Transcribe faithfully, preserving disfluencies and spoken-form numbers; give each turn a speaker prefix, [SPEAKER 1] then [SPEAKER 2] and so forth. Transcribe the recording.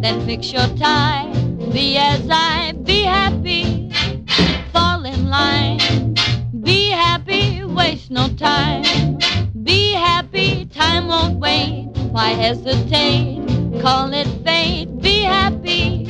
[SPEAKER 1] then fix your tie. Be as I, be happy, fall in line. Be happy, waste no time. Be happy, time won't wait. Why hesitate? Call it fate. Be happy,